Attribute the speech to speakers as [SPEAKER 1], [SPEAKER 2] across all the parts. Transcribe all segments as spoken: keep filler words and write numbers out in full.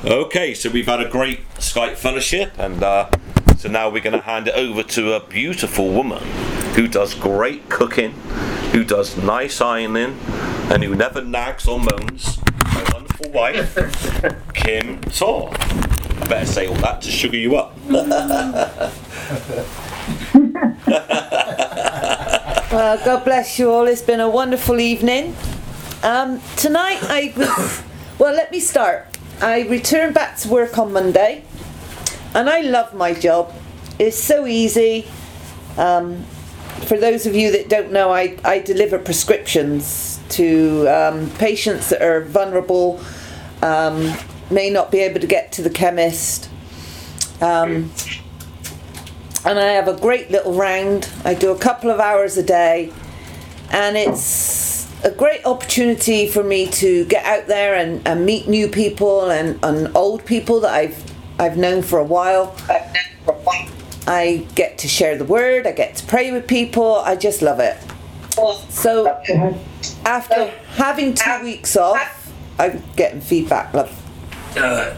[SPEAKER 1] Okay, so we've had a great Skype fellowship, and uh, so now we're going to hand it over to a beautiful woman who does great cooking, who does nice ironing, and who never nags or moans. My wonderful wife, Kim Tor. I better say all that to sugar you up.
[SPEAKER 2] Well, God bless you all. It's been a wonderful evening. Um, tonight I was, well, let me start. I returned back to work on Monday, and I love my job. It's so easy. Um, for those of you that don't know, I, I deliver prescriptions to um, patients that are vulnerable, um, may not be able to get to the chemist. Um, and I have a great little round. I do a couple of hours a day, and it's a great opportunity for me to get out there and, and meet new people and, and old people that I've I've known for a while. I get to share the word, I get to pray with people, I just love it. So after having two weeks off, I'm getting feedback, love.
[SPEAKER 1] Uh,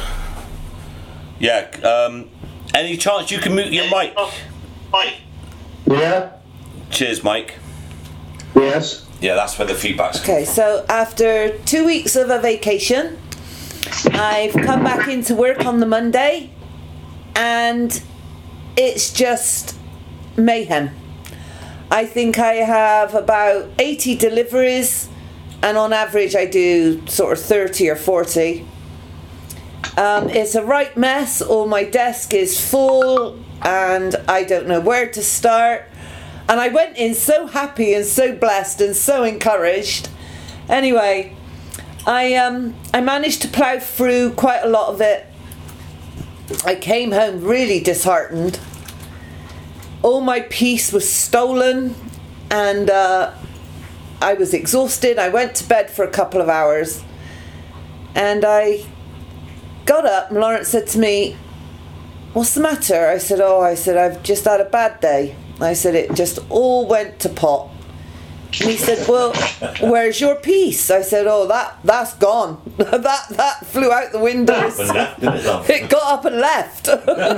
[SPEAKER 1] yeah, um, any chance you can mute your mic?
[SPEAKER 3] Mike. Yeah?
[SPEAKER 1] Cheers, Mike.
[SPEAKER 3] Yes?
[SPEAKER 1] Yeah, that's where the feedback's
[SPEAKER 2] Okay, so after two weeks of a vacation, I've come back into work on the Monday, and it's just mayhem. I think I have about eighty deliveries, and on average I do sort of thirty or forty. Um, it's a right mess. All my desk is full, and I don't know where to start. And I went in so happy and so blessed and so encouraged. Anyway, I um I managed to plough through quite a lot of it. I came home really disheartened. All my peace was stolen, and uh, I was exhausted. I went to bed for a couple of hours, and I got up, and Lawrence said to me, "What's the matter?" I said, "Oh, I said, I've just had a bad day." I said, it just all went to pot. And he said, "Well, where's your peace?" I said, "Oh, that that's gone. that that flew out the window. It got up and left."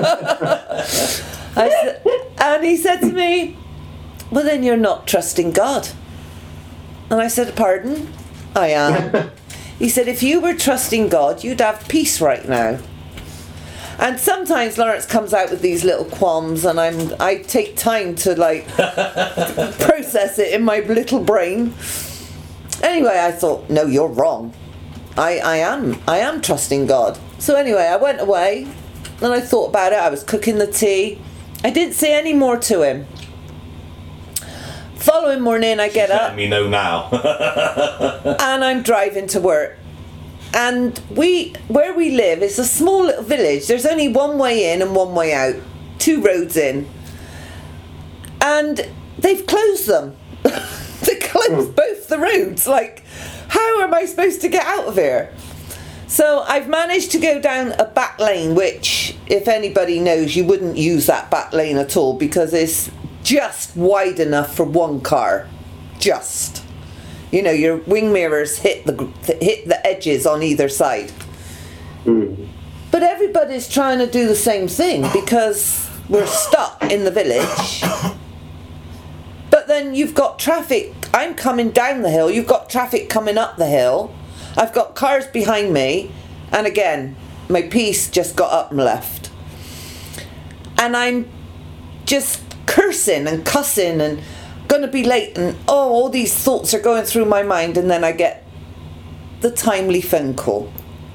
[SPEAKER 2] I said, and he said to me, "Well, then you're not trusting God." And I said, "Pardon?" "I am." He said, "If you were trusting God, you'd have peace right now." And sometimes Lawrence comes out with these little qualms, and I'm I take time to like process it in my little brain. Anyway, I thought, no, you're wrong. I, I am I am trusting God. So anyway, I went away, and I thought about it. I was cooking the tea. I didn't say any more to him. Following morning, I get
[SPEAKER 1] She's
[SPEAKER 2] up.
[SPEAKER 1] letting me know now.
[SPEAKER 2] And I'm driving to work. And we, where we live, is a small little village. There's only one way in and one way out. Two roads in. And they've closed them. They closed both the roads. Like, how am I supposed to get out of here? So I've managed to go down a back lane, which, if anybody knows, you wouldn't use that back lane at all, because it's just wide enough for one car. Just. You know, your wing mirrors hit the hit the edges on either side. Mm. But everybody's trying to do the same thing, because we're stuck in the village. But then you've got traffic. I'm coming down the hill. You've got traffic coming up the hill. I've got cars behind me. And again, my piece just got up and left. And I'm just cursing and cussing and going to be late, and oh, all these thoughts are going through my mind, and then I get the timely phone call.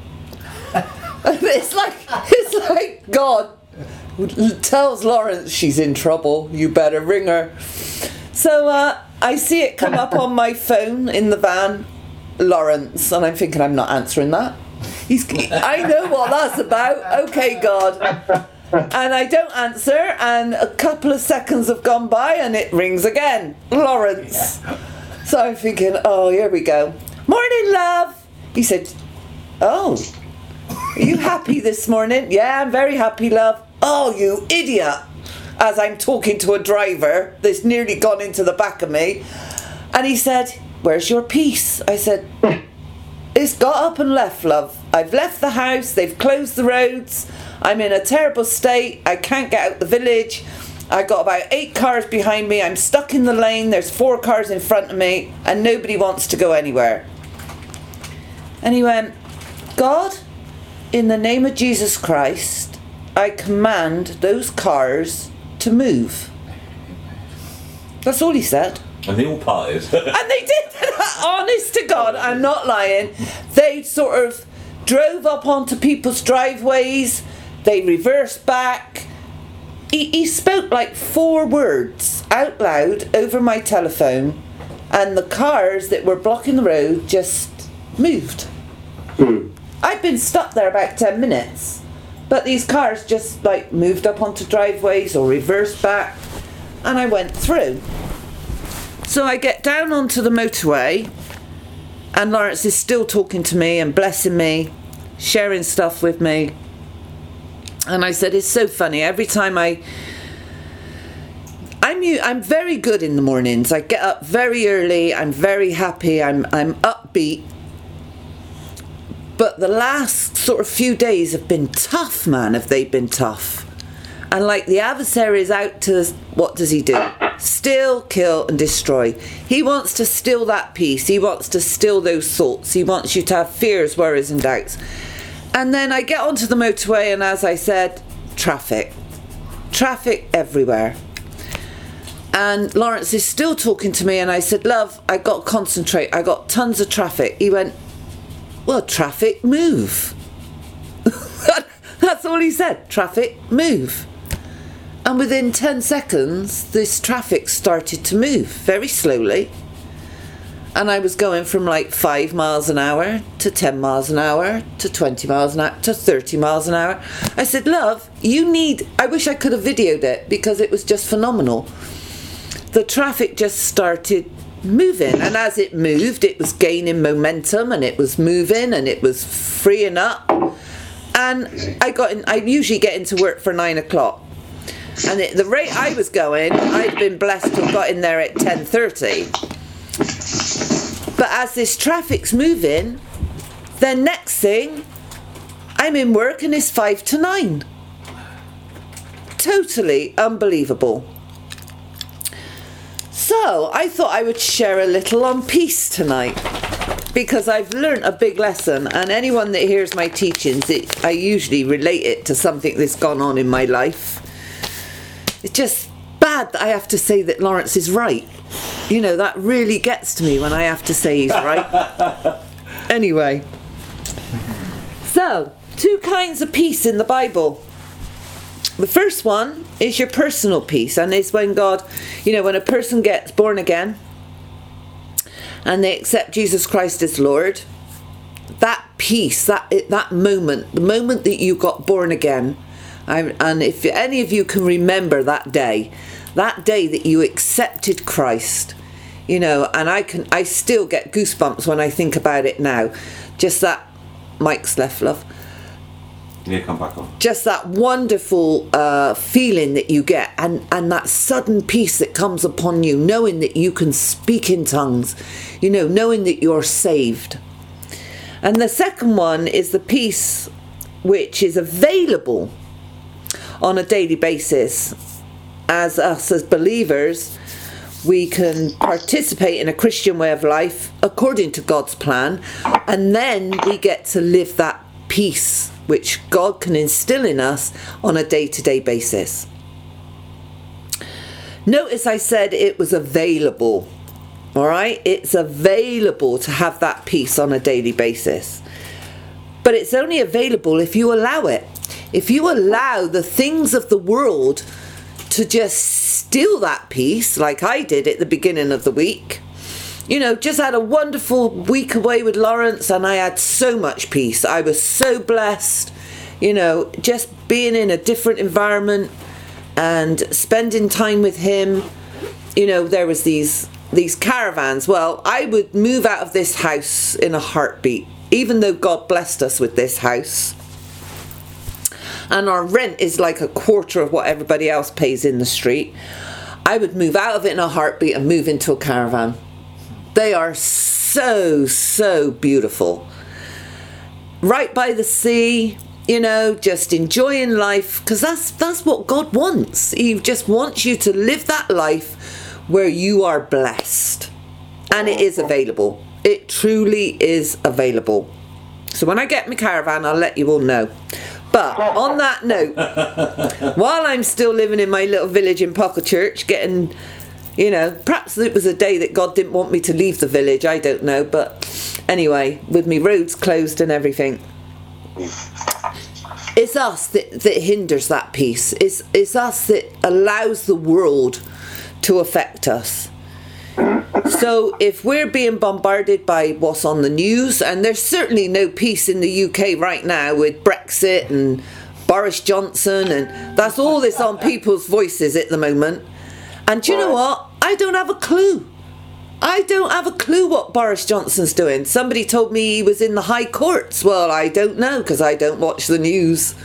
[SPEAKER 2] It's like it's like God tells Lawrence she's in trouble. You better ring her. So uh, I see it come up on my phone in the van, Lawrence, and I'm thinking, I'm not answering that. He's I know what that's about. Okay, God. And I don't answer, and a couple of seconds have gone by, and it rings again. Lawrence. So I'm thinking, oh, here we go. "Morning, love." He said, "Oh, are you happy this morning?" "Yeah, I'm very happy, love." "Oh, you idiot." As I'm talking to a driver that's nearly gone into the back of me. And he said, "Where's your piece?" I said, "It's got up and left, love." I've left the house, they've closed the roads, I'm in a terrible state, I can't get out the village, I got about eight cars behind me, I'm stuck in the lane, there's four cars in front of me, and nobody wants to go anywhere. And he went, God, in the name of Jesus Christ, I command those cars to move. That's all he said.
[SPEAKER 1] And they all parted.
[SPEAKER 2] And they did. Honest to God, I'm not lying. They sort of drove up onto people's driveways. They reversed back. He, he spoke like four words out loud over my telephone, and the cars that were blocking the road just moved.
[SPEAKER 3] Hmm.
[SPEAKER 2] I'd been stuck there about ten minutes, but these cars just like moved up onto driveways or reversed back, and I went through. So I get down onto the motorway, and Lawrence is still talking to me and blessing me, sharing stuff with me. And I said, it's so funny, every time I I'm I'm very good in the mornings. I get up very early, I'm very happy, I'm I'm upbeat. But the last sort of few days have been tough, man, have they been tough. And like the adversary is out to, what does he do? Steal, kill and destroy. He wants to steal that peace. He wants to steal those thoughts. He wants you to have fears, worries and doubts. And then I get onto the motorway, and as I said, traffic. Traffic everywhere. And Lawrence is still talking to me, and I said, love, I got to concentrate. I got tons of traffic. He went, well, traffic, move. That's all he said. Traffic, move. And within ten seconds, this traffic started to move very slowly. And I was going from like five miles an hour to ten miles an hour to twenty miles an hour to thirty miles an hour. I said, love, you need, I wish I could have videoed it because it was just phenomenal. The traffic just started moving, and as it moved, it was gaining momentum, and it was moving, and it was freeing up. And I got in, I usually get into work for nine o'clock. And at the rate I was going, I'd been blessed to have got in there at ten thirty. But as this traffic's moving, then next thing, I'm in work and it's five to nine. Totally unbelievable. So I thought I would share a little on peace tonight, because I've learnt a big lesson, and anyone that hears my teachings, it, I usually relate it to something that's gone on in my life. It's just bad that I have to say that Lawrence is right. You know, that really gets to me when I have to say he's right. Anyway. So, two kinds of peace in the Bible. The first one is your personal peace, and it's when God, you know, when a person gets born again and they accept Jesus Christ as Lord, that peace, that that moment, the moment that you got born again, I'm, and if any of you can remember that day, that day that you accepted Christ, you know, and I can, I still get goosebumps when I think about it now. Just that, Mike's left, love.
[SPEAKER 1] Yeah, come back on. Just
[SPEAKER 2] that wonderful uh, feeling that you get, and, and that sudden peace that comes upon you, knowing that you can speak in tongues, you know, knowing that you're saved. And the second one is the peace which is available on a daily basis. As us as believers, we can participate in a Christian way of life according to God's plan, and then we get to live that peace which God can instill in us on a day-to-day basis. Notice I said it was available. All right, it's available to have that peace on a daily basis. But it's only available if you allow it. If you allow the things of the world to just steal that peace, like I did at the beginning of the week. You know, just had a wonderful week away with Lawrence, and I had so much peace. I was so blessed, you know, just being in a different environment and spending time with him. You know, there was these these caravans. Well, I would move out of this house in a heartbeat, even though God blessed us with this house. And our rent is like a quarter of what everybody else pays in the street. I would move out of it in a heartbeat and move into a caravan. They are so, so beautiful. right by the sea, you know, just enjoying life, because that's that's what God wants. He just wants you to live that life where you are blessed, and it is available. It truly is available. So when I get my caravan, I'll let you all know. But on that note, while I'm still living in my little village in Pockechurch, getting, you know, perhaps it was a day that God didn't want me to leave the village, I don't know, but anyway, with me roads closed and everything, it's us that, that hinders that peace. It's, it's us that allows the world to affect us. So if we're being bombarded by what's on the news, and there's certainly no peace in the U K right now with Brexit and Boris Johnson, and that's all that's on people's voices at the moment. And do you know what? I don't have a clue. I don't have a clue what Boris Johnson's doing. Somebody told me he was in the high courts. Well, I don't know, because I don't watch the news.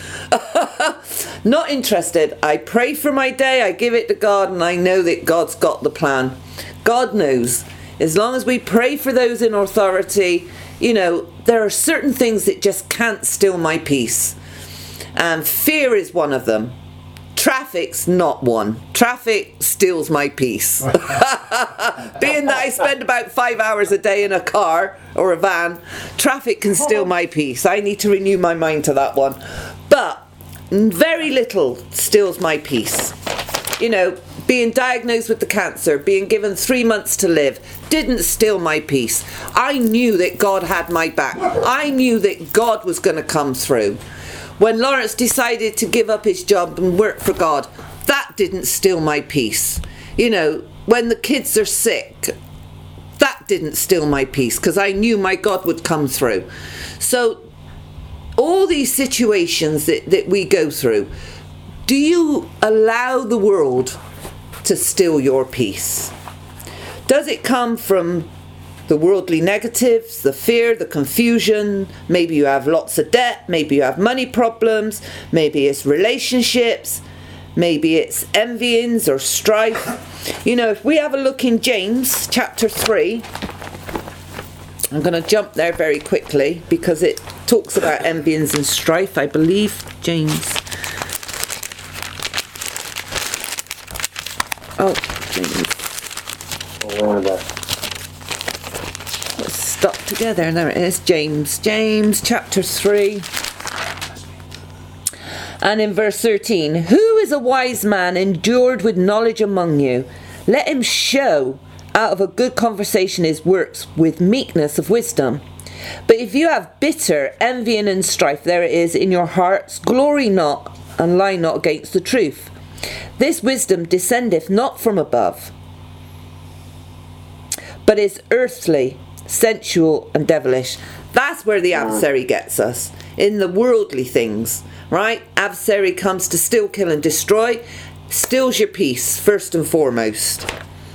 [SPEAKER 2] Not interested. I pray for my day, I give it to God, and I know that God's got the plan. God knows. As long as we pray for those in authority, you know, there are certain things that just can't steal my peace. And fear is one of them. Traffic's not one. Traffic steals my peace. Being that I spend about five hours a day in a car or a van, traffic can steal my peace. I need to renew my mind to that one. But very little steals my peace. You know, being diagnosed with the cancer, being given three months to live, didn't steal my peace. I knew that God had my back. I knew that God was going to come through. When Lawrence decided to give up his job and work for God, that didn't steal my peace. You know, when the kids are sick, that didn't steal my peace, because I knew my God would come through. So all these situations that, that we go through, do you allow the world to steal your peace? Does it come from the worldly negatives, the fear, the confusion? Maybe you have lots of debt, maybe you have money problems, maybe it's relationships, maybe it's envyings or strife. You know, if we have a look in James chapter three, I'm going to jump there very quickly because it talks about envyings and strife, I believe. James. Oh, James. Let's stop together. And there it is, James. James chapter three. And in verse thirteen, who is a wise man endured with knowledge among you? Let him show out of a good conversation his works with meekness of wisdom. But if you have bitter envying and strife, there it is, in your hearts, glory not and lie not against the truth. This wisdom descendeth not from above, but is earthly, sensual and devilish. That's where the adversary gets us, in the worldly things, right? Adversary comes to steal, kill and destroy, steals your peace first and foremost.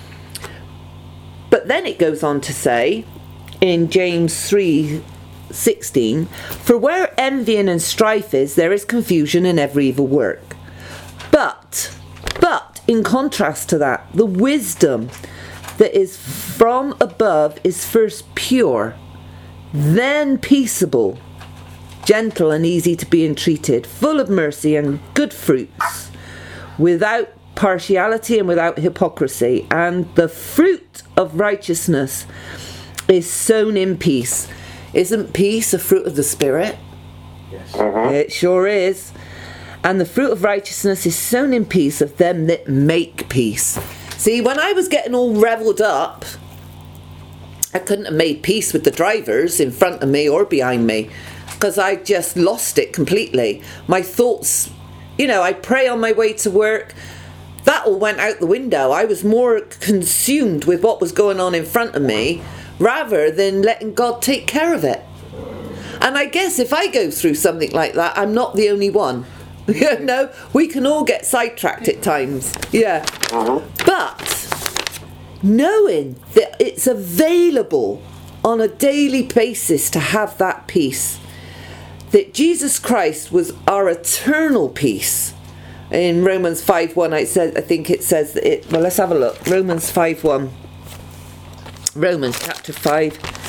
[SPEAKER 2] But then it goes on to say in James three sixteen, for where envying and strife is, there is confusion in every evil work. But, but in contrast to that, the wisdom that is from above is first pure, then peaceable, gentle and easy to be entreated, full of mercy and good fruits, without partiality and without hypocrisy. And the fruit of righteousness is sown in peace. Isn't peace a fruit of the Spirit?
[SPEAKER 3] Yes. Uh-huh.
[SPEAKER 2] It sure is. And the fruit of righteousness is sown in peace of them that make peace. See, when I was getting all revelled up, I couldn't have made peace with the drivers in front of me or behind me, because I just lost it completely. My thoughts, you know, I pray on my way to work, that all went out the window. I was more consumed with what was going on in front of me rather than letting God take care of it. And I guess if I go through something like that, I'm not the only one. You know, we can all get sidetracked at times. Yeah.
[SPEAKER 3] Uh-huh.
[SPEAKER 2] But knowing that it's available on a daily basis to have that peace, that Jesus Christ was our eternal peace. In Romans five one, I said, I think it says that it. Well, let's have a look. Romans five one. Romans chapter five.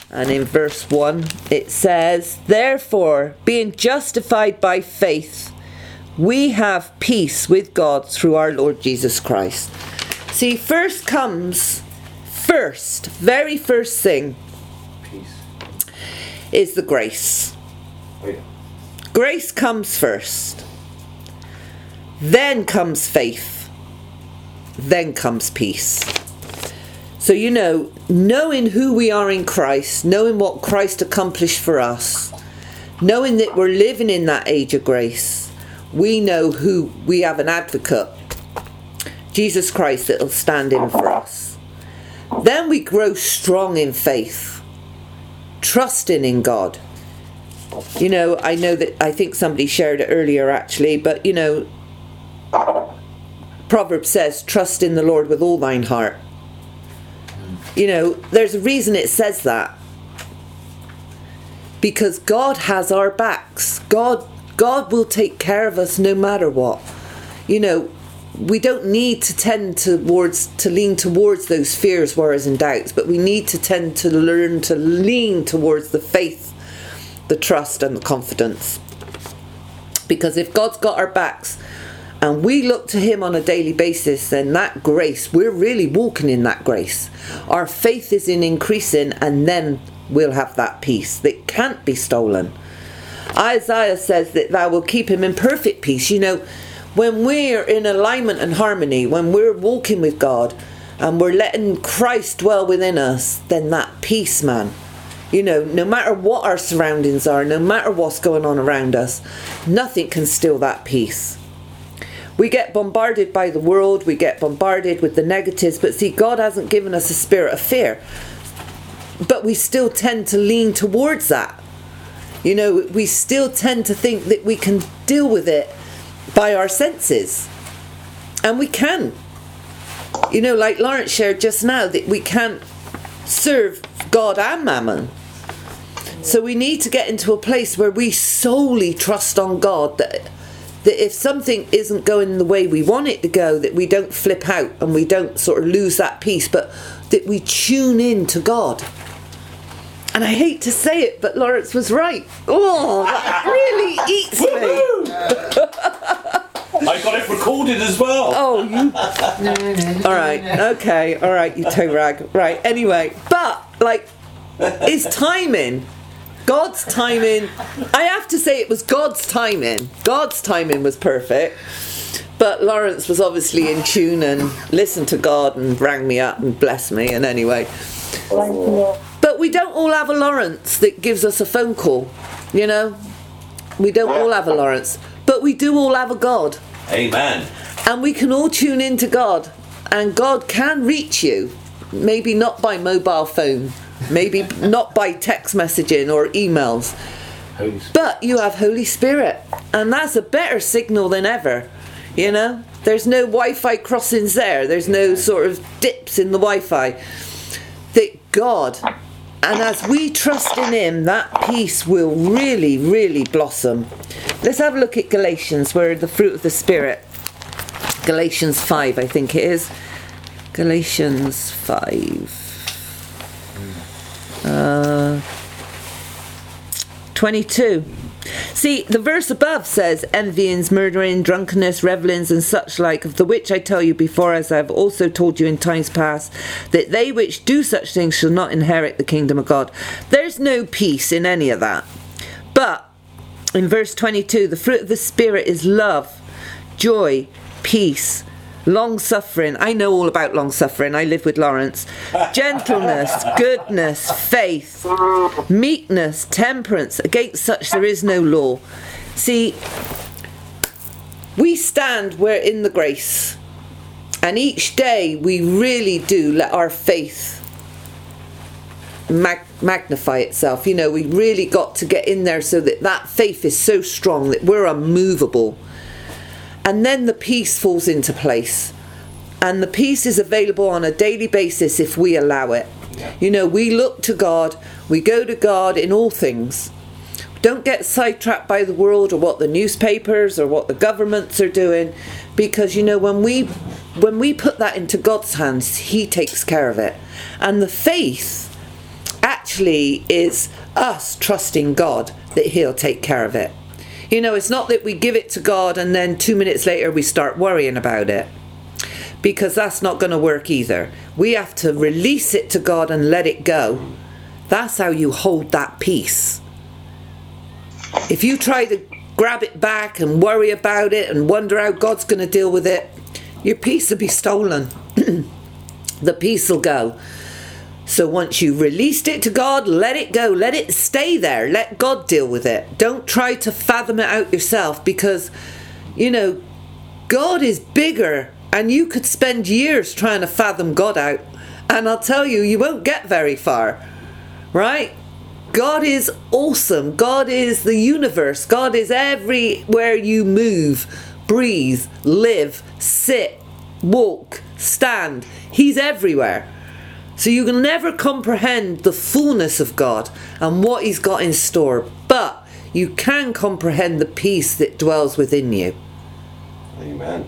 [SPEAKER 2] And in verse one it says, therefore, being justified by faith, we have peace with God through our Lord Jesus Christ. See, first comes, first, very first thing,
[SPEAKER 1] Peace.
[SPEAKER 2] is the grace.
[SPEAKER 1] Oh, yeah.
[SPEAKER 2] Grace comes first. Then comes faith. Then comes peace. So, you know, knowing who we are in Christ, knowing what Christ accomplished for us, knowing that we're living in that age of grace, we know who we have an advocate, Jesus Christ, that will stand in for us. Then we grow strong in faith, trusting in God. You know, I know that, I think somebody shared it earlier actually, but you know, Proverbs says, trust in the Lord with all thine heart. You know, there's a reason it says that. Because God has our backs. God, God will take care of us no matter what. You know, we don't need to tend towards, to lean towards those fears, worries and doubts, but we need to tend to learn to lean towards the faith, the trust and the confidence. Because if God's got our backs and we look to him on a daily basis, then that grace, we're really walking in that grace. Our faith is in increasing, and then we'll have that peace that can't be stolen. Isaiah says that thou will keep him in perfect peace. You know, when we're in alignment and harmony, when we're walking with God and we're letting Christ dwell within us, then that peace, man, you know, no matter what our surroundings are, no matter what's going on around us, nothing can steal that peace. We get bombarded by the world, we get bombarded with the negatives, but see, God hasn't given us a spirit of fear. But we still tend to lean towards that. You know, we still tend to think that we can deal with it by our senses. And we can. You know, like Lawrence shared just now, that we can't serve God and Mammon. So we need to get into a place where we solely trust on God, that that if something isn't going the way we want it to go, that we don't flip out and we don't sort of lose that peace, but that we tune in to God. And I hate to say it, but Lawrence was right. Oh, that really eats me.
[SPEAKER 1] I got it recorded as well.
[SPEAKER 2] Oh, you... All right, okay, all right, you toe rag. Right, anyway, but, like, it's timing. God's timing, I have to say it was God's timing. God's timing was perfect. But Lawrence was obviously in tune and listened to God and rang me up and blessed me. And anyway. But we don't all have a Lawrence that gives us a phone call, you know. We don't all have a Lawrence. But we do all have a God.
[SPEAKER 1] Amen.
[SPEAKER 2] And we can all tune into God. And God can reach you. Maybe not by mobile phone. Maybe not by text messaging or emails, but you have Holy Spirit, and that's a better signal than ever. You know, there's no Wi-Fi crossings there, there's no sort of dips in the Wi-Fi. That God, and as we trust in him, that peace will really, really blossom. Let's have a look at Galatians, where the fruit of the Spirit, Galatians five, I think it is. Galatians five. Uh, twenty-two. See, the verse above says, envyings, murdering, drunkenness, revellings, and such like, of the which I tell you before, as I have also told you in times past, that they which do such things shall not inherit the kingdom of God. There's no peace in any of that. But in verse twenty-two, the fruit of the Spirit is love, joy, peace, long-suffering. I know all about long-suffering. I live with Lawrence. Gentleness, goodness, faith, meekness, temperance. Against such there is no law. See, we stand, we're in the grace. And each day we really do let our faith mag- magnify itself. You know, we really got to get in there so that that faith is so strong that we're unmovable. And then the peace falls into place. And the peace is available on a daily basis if we allow it. You know, we look to God, we go to God in all things. Don't get sidetracked by the world or what the newspapers or what the governments are doing. Because, you know, when we when we put that into God's hands, he takes care of it. And the faith, actually is us trusting God that he'll take care of it. You know, it's not that we give it to God and then two minutes later we start worrying about it, because that's not going to work either. We have to release it to God and let it go. That's how you hold that peace. If you try to grab it back and worry about it and wonder how God's going to deal with it, your peace will be stolen. The peace will go. So once you've released it to God, let it go. Let it stay there. Let God deal with it. Don't try to fathom it out yourself, because, you know, God is bigger and you could spend years trying to fathom God out. And I'll tell you, you won't get very far. Right? God is awesome. God is the universe. God is everywhere you move, breathe, live, sit, walk, stand. He's everywhere. So you can never comprehend the fullness of God and what he's got in store, but you can comprehend the peace that dwells within you.
[SPEAKER 1] Amen.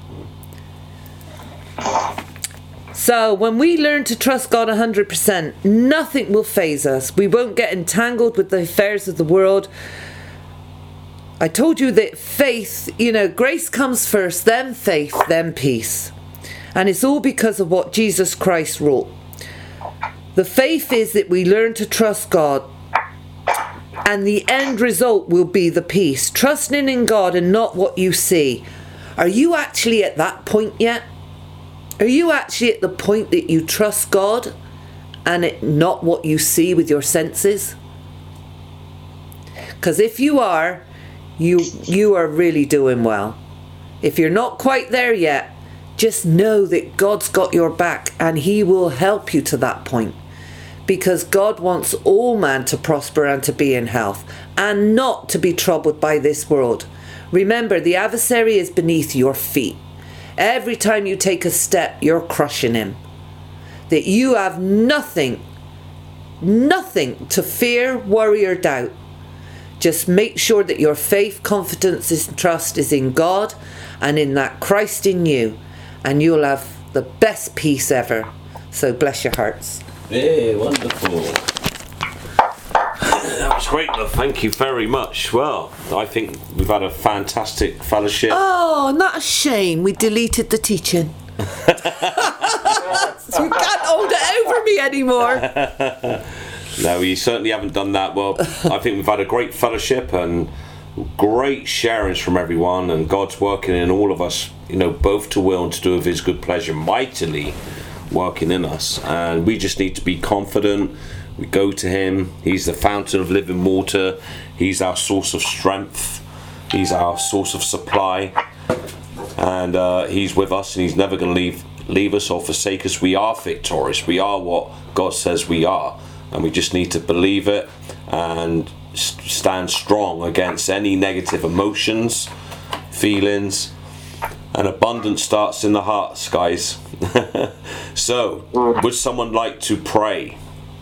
[SPEAKER 2] So when we learn to trust God one hundred percent, nothing will faze us. We won't get entangled with the affairs of the world. I told you that faith, you know, grace comes first, then faith, then peace. And it's all because of what Jesus Christ wrought. The faith is that we learn to trust God, and the end result will be the peace. Trusting in God and not what you see. Are you actually at that point yet? Are you actually at the point that you trust God and it not what you see with your senses? Because if you are, you you are really doing well. If you're not quite there yet, just know that God's got your back and he will help you to that point. Because God wants all man to prosper and to be in health and not to be troubled by this world. Remember, the adversary is beneath your feet. Every time you take a step, you're crushing him. That you have nothing, nothing to fear, worry or doubt. Just make sure that your faith, confidence and trust is in God and in that Christ in you. And you'll have the best peace ever. So bless your hearts.
[SPEAKER 1] Yeah, wonderful. That was great, love. Thank you very much. Well, I think we've had a fantastic fellowship.
[SPEAKER 2] Oh, not a shame we deleted the teaching. So we can't hold it over me anymore.
[SPEAKER 1] No, you certainly haven't done that. Well, I think we've had a great fellowship and great sharings from everyone, and God's working in all of us, you know, both to will and to do of his good pleasure, mightily working in us. And we just need to be confident. We go to him. He's the fountain of living water. He's our source of strength. He's our source of supply. And uh, he's with us, and he's never going to leave leave us or forsake us. We are victorious. We are what God says we are. And we just need to believe it and stand strong against any negative emotions, feelings. And abundance starts in the hearts, guys. So, would someone like to pray?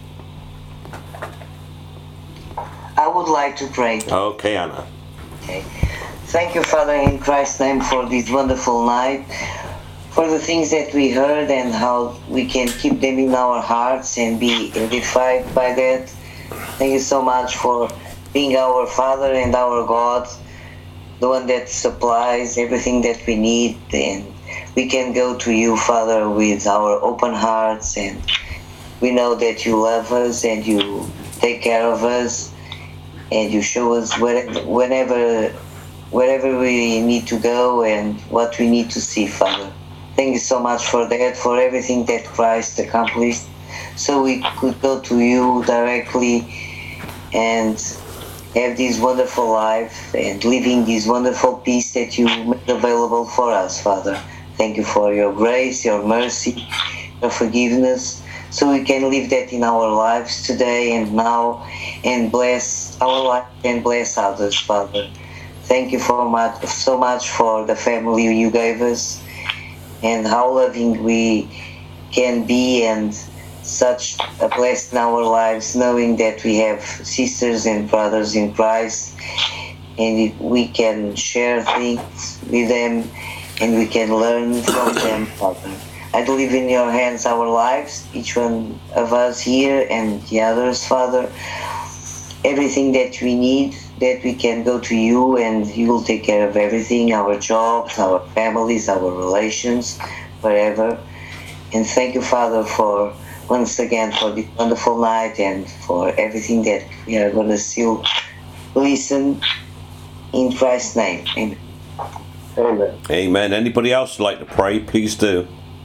[SPEAKER 4] I would like to pray.
[SPEAKER 1] Okay, Anna.
[SPEAKER 4] Okay. Thank you, Father, in Christ's name, for this wonderful night, for the things that we heard and how we can keep them in our hearts and be edified by that. Thank you so much for being our Father and our God, the one that supplies everything that we need, and we can go to you, Father, with our open hearts, and we know that you love us and you take care of us, and you show us where, whenever, wherever we need to go and what we need to see, Father. Thank you so much for that, for everything that Christ accomplished, so we could go to you directly and have this wonderful life and living this wonderful peace that you made available for us, Father. Thank you for your grace, your mercy, your forgiveness, so we can live that in our lives today and now, and bless our life and bless others, Father. Thank you for much, so much for the family you gave us and how loving we can be, and such a blessing in our lives, knowing that we have sisters and brothers in Christ, and we can share things with them and we can learn from them, Father. I leave in your hands our lives, each one of us here and the others, Father. Everything that we need, that we can go to you and you will take care of everything, our jobs, our families, our relations, wherever. And thank you, Father, for once again for this wonderful night and for everything that we are going to still listen in Christ's name. Amen.
[SPEAKER 3] Amen.
[SPEAKER 1] Amen. Anybody else like to pray? Please do.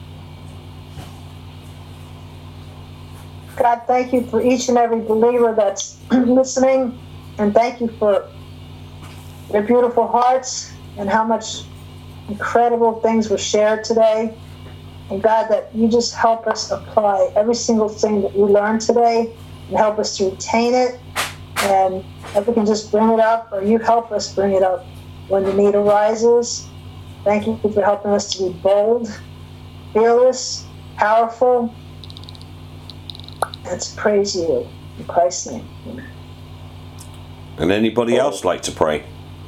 [SPEAKER 5] God, thank you for each and every believer that's listening, and thank you for their beautiful hearts and how much incredible things were shared today. And God, that you just help us apply every single thing that we learned today and help us to retain it, and if we can just bring it up, or you help us bring it up when the need arises. Thank you for helping us to be bold, fearless, powerful, and to praise you in Christ's name. Amen.
[SPEAKER 1] And anybody else like to pray?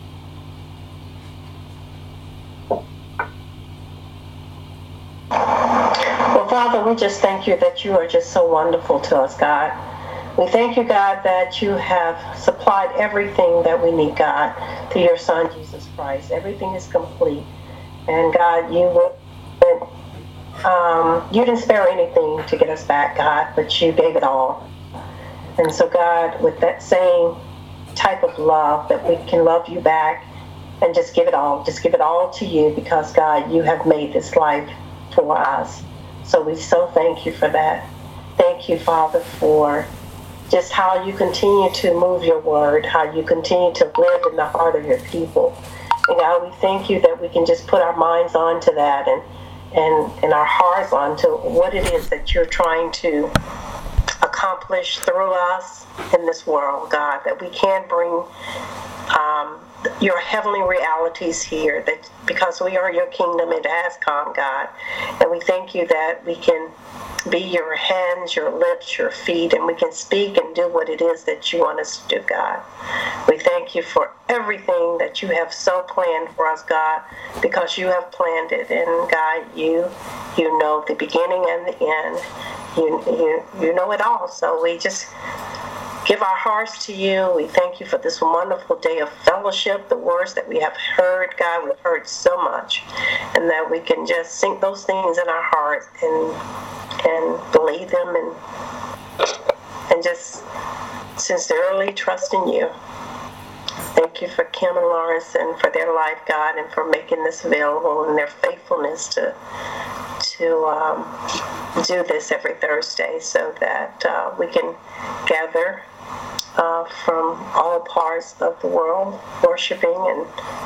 [SPEAKER 6] Well, Father, we just thank you that you are just so wonderful to us, God. We thank you, God, that you have supplied everything that we need, God, through your Son, Jesus Christ. Everything is complete. And God, you would, um, you didn't spare anything to get us back, God, but you gave it all. And so, God, with that same type of love, that we can love you back and just give it all, just give it all to you, because, God, you have made this life for us. So we so thank you for that. Thank you, Father, for just how you continue to move your word, how you continue to live in the heart of your people. And God, we thank you that we can just put our minds onto that and and, and our hearts onto what it is that you're trying to accomplish through us in this world, God, that we can bring um, your heavenly realities here, that because we are your kingdom, it has come, God. And we thank you that we can be your hands, your lips, your feet, and we can speak and do what it is that you want us to do, God. We thank you for everything that you have so planned for us, God, because you have planned it. And God, you you know the beginning and the end. You you you know it all. So we just give our hearts to you. We thank you for this wonderful day of fellowship, the words that we have heard, God. We've heard so much, and that we can just sink those things in our heart and and believe them and and just sincerely trust in you. Thank you for Kim and Lawrence and for their life, God, and for making this available and their faithfulness to to um, do this every Thursday, so that uh, we can gather uh, from all parts of the world, worshiping and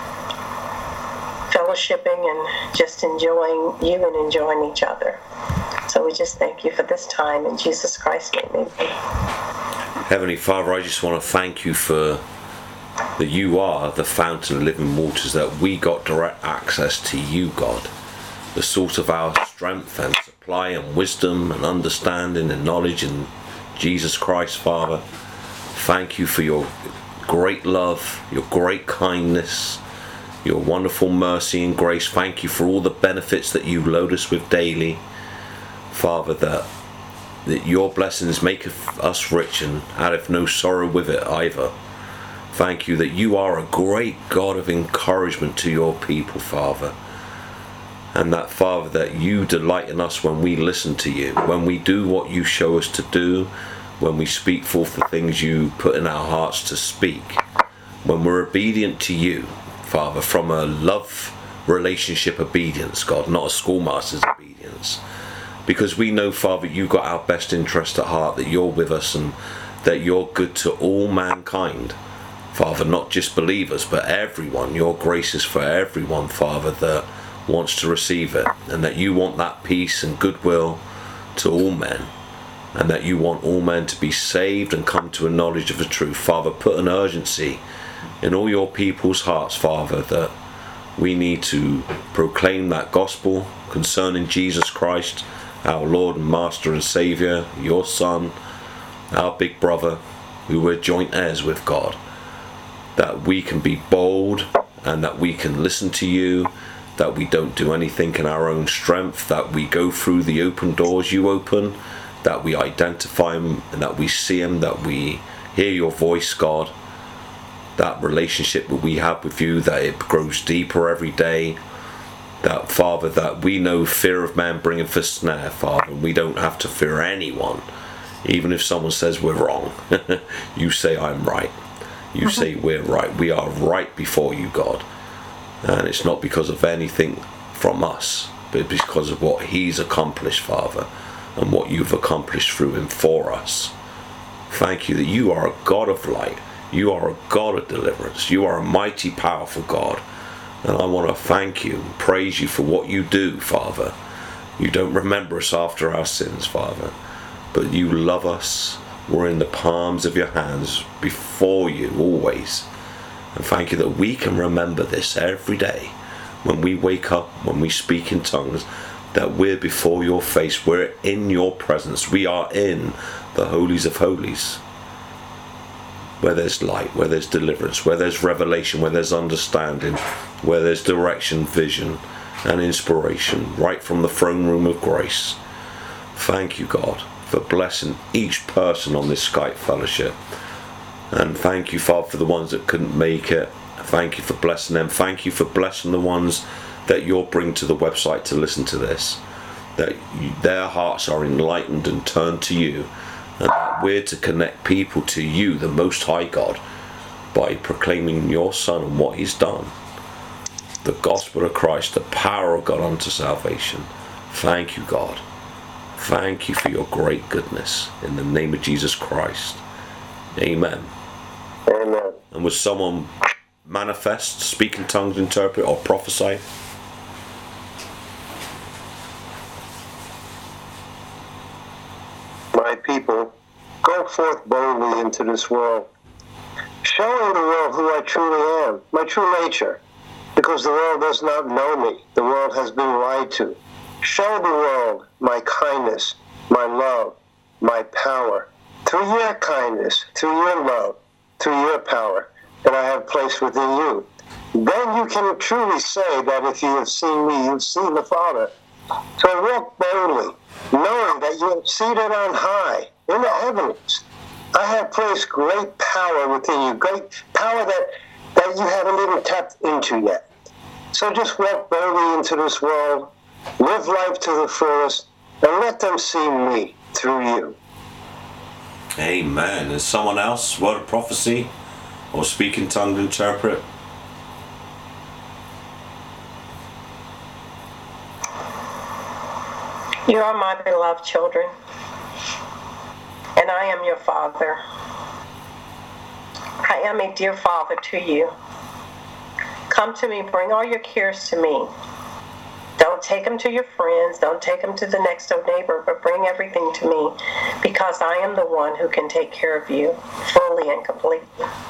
[SPEAKER 6] fellowshipping and just enjoying you and enjoying each other. So we just thank you for this time in Jesus Christ's name. Amen.
[SPEAKER 1] Heavenly Father, I just want to thank you for that you are the fountain of living waters, that we got direct access to you, God, the source of our strength and supply and wisdom and understanding and knowledge in Jesus Christ, Father. Thank you for your great love, your great kindness, your wonderful mercy and grace. Thank you for all the benefits that you load us with daily, Father, that that your blessings maketh us rich and addeth no sorrow with it either. Thank you that you are a great God of encouragement to your people, Father. And that, Father, that you delight in us when we listen to you, when we do what you show us to do, when we speak forth the things you put in our hearts to speak, when we're obedient to you, Father, from a love relationship obedience, God, not a schoolmaster's obedience. Because we know, Father, you've got our best interest at heart, that you're with us and that you're good to all mankind, Father, not just believers, but everyone. Your grace is for everyone, Father, that wants to receive it, and that you want that peace and goodwill to all men, and that you want all men to be saved and come to a knowledge of the truth. Father, put an urgency in all your people's hearts, Father, that we need to proclaim that gospel concerning Jesus Christ, our Lord and Master and Saviour, your Son, our big brother, who we're joint heirs with, God, that we can be bold and that we can listen to you that we don't do anything in our own strength, that we go through the open doors you open, that we identify them and that we see them, that we hear your voice, God. That relationship that we have with you, that it grows deeper every day. That, Father, that we know fear of man bringeth a snare, Father, and we don't have to fear anyone. Even if someone says we're wrong, you say I'm right. You say we're right. We are right before you, God. And it's not because of anything from us, but because of what he's accomplished, Father, and what you've accomplished through him for us. Thank you that you are a God of light. You are a God of deliverance. You are a mighty, powerful God. And I want to thank you and praise you for what you do, Father. You don't remember us after our sins, Father, but you love us. We're in the palms of your hands before you always. And thank you that we can remember this every day. When we wake up, when we speak in tongues, that we're before your face. We're in your presence. We are in the holies of holies. Where there's light, where there's deliverance, where there's revelation, where there's understanding, where there's direction, vision, and inspiration, right from the throne room of grace. Thank you, God, for blessing each person on this Skype fellowship. And thank you, Father, for the ones that couldn't make it. Thank you for blessing them. Thank you for blessing the ones that you'll bring to the website to listen to this. That you, their hearts are enlightened and turned to you. And that we're to connect people to you, the Most High God, by proclaiming your Son and what he's done. The gospel of Christ, the power of God unto salvation. Thank you, God. Thank you for your great goodness. In the name of Jesus Christ. Amen.
[SPEAKER 3] Amen.
[SPEAKER 1] And would someone manifest, speak in tongues, interpret, or prophesy?
[SPEAKER 3] My people, go forth boldly into this world, showing the world who I truly am, my true nature, because the world does not know me. The world has been lied to. Show the world my kindness, my love, my power, through your kindness, through your love, through your power that I have placed within you. Then you can truly say that if you have seen me, you've seen the Father. So walk boldly, knowing that you are seated on high in the heavens. I have placed great power within you, great power that, that you haven't even tapped into yet. So just walk boldly into this world, live life to the fullest, and let them see me through you.
[SPEAKER 1] Amen. Is someone else, word of prophecy, or speak in tongues, interpret?
[SPEAKER 6] You are my beloved children, and I am your father. I am a dear father to you. Come to me, bring all your cares to me. Don't take them to your friends, don't take them to the next door neighbor, but bring everything to me, because I am the one who can take care of you fully and completely.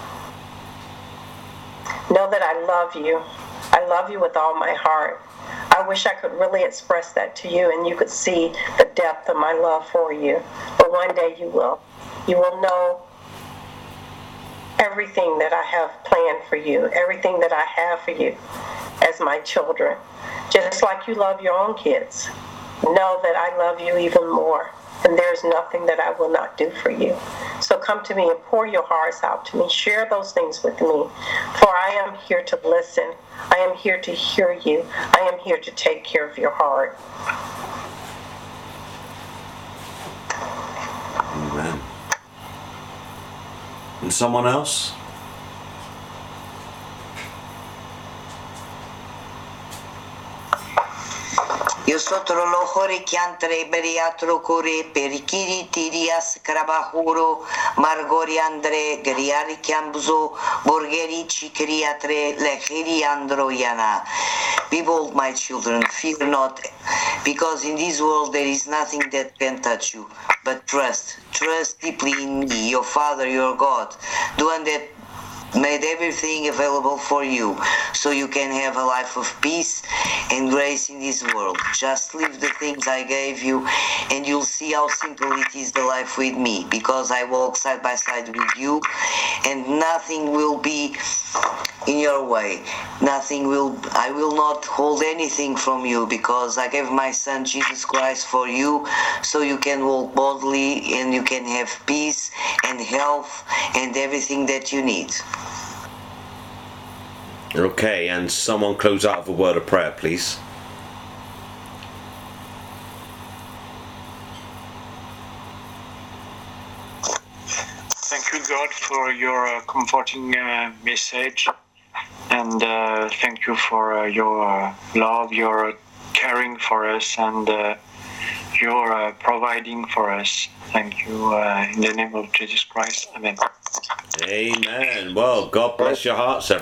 [SPEAKER 6] Know that I love you. I love you with all my heart. I wish I could really express that to you and you could see the depth of my love for you. But one day you will. You will know everything that I have planned for you, everything that I have for you as my children. Just like you love your own kids. Know that I love you even more. And there's nothing that I will not do for you. So come to me and pour your hearts out to me. Share those things with me. For I am here to listen. I am here to hear you. I am here to take care of your heart.
[SPEAKER 1] Amen. And someone else?
[SPEAKER 4] Io sotto l'ohore chiantre beriatro core per kiri tirias krabahuro margori andre griari chiambuzo borgeri chikriatre lechiri andro yana. Be bold, my children, fear not, because in this world there is nothing that can touch you, but trust, trust deeply in me, your Father, your God, the one that made everything available for you so you can have a life of peace and grace in this world. Just live the things I gave you and you'll see how simple it is the life with me, because I walk side by side with you and nothing will be in your way. Nothing will, I will not hold anything from you, because I gave my son Jesus Christ for you, so you can walk boldly and you can have peace and health and everything that you need.
[SPEAKER 1] Okay, and someone close out with a word of prayer, please.
[SPEAKER 7] Thank you, God, for your uh, comforting uh, message, and uh, thank you for uh, your uh, love, your caring for us, and uh, your uh, providing for us. Thank you, uh, in the name of Jesus Christ. Amen.
[SPEAKER 1] Amen. Well, God bless your hearts,